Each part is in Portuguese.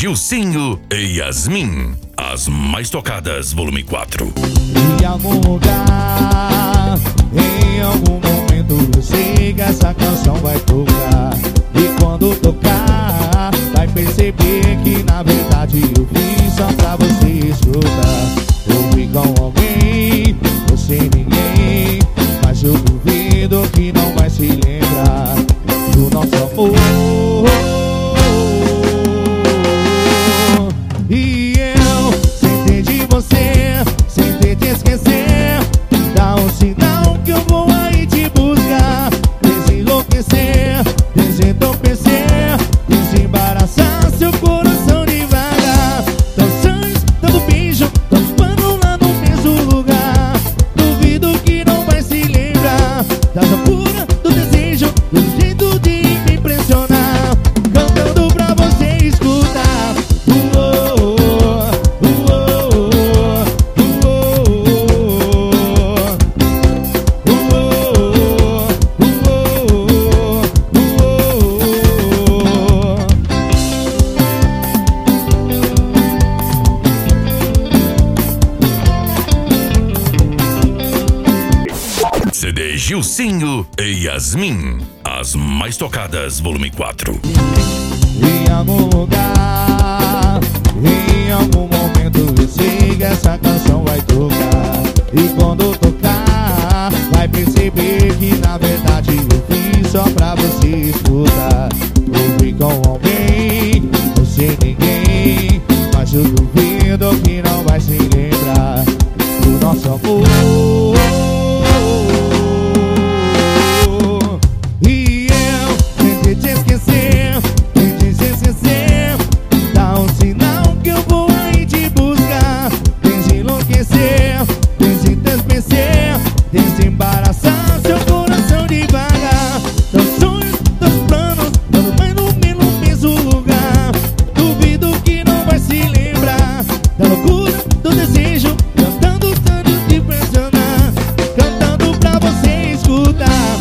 Gilcinho e Yasmin. As mais tocadas, volume 4. Em algum lugar, em algum momento, eu sei que essa canção vai tocar. E quando tocar, vai perceber que na verdade eu fiz só pra você escutar. Ouvi com alguém, você ninguém, mas eu duvido que não vai se lembrar do nosso amor. E eu, sem ter de você, sem ter de esquecer, dá um sinal que eu vou aí te buscar. Desenlouquecer, desentorpecer, desembaraçar seu coração devagar. Dançantes, dando beijo, dando pano lá no mesmo lugar. Duvido que não vai se lembrar da loucura, do desejo, do jeito de me impressionar. Cantando pra você escutar. CD Gilcinho e Yasmin. As mais tocadas, volume 4. Em algum lugar, em algum momento, eu sei que essa canção vai tocar. E quando tocar, vai perceber que na verdade eu fiz só pra você escutar. Ouvi com alguém, você ninguém, mas eu duvido que não vai se lembrar do nosso amor. E eu, sem te esquecer, sem te esquecer, dá um sinal que eu vou aí te buscar. Desenlouquecer, desentorpecer, desembaraçar seu coração devagar. Teus sonhos, teus planos, tudo vai no mesmo lugar. Duvido que não vai se lembrar da loucura, do desejo, cantando tanto te impressionar. Cantando pra você escutar.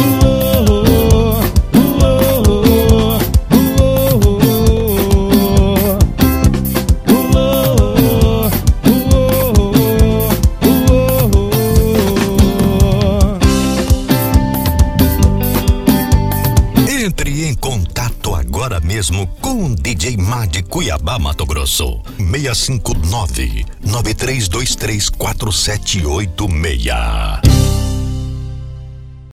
Entre em contato agora mesmo com o DJ Mad Cuiabá, Mato Grosso. 659-9323-4786.